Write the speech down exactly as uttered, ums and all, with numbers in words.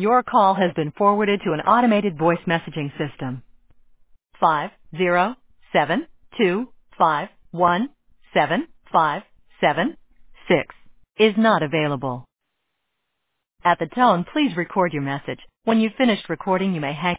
Your call has been forwarded to an automated voice messaging system. Five zero seven two five one seven five seven six is not available. At the tone, please record your message. When you've finished recording, you may hang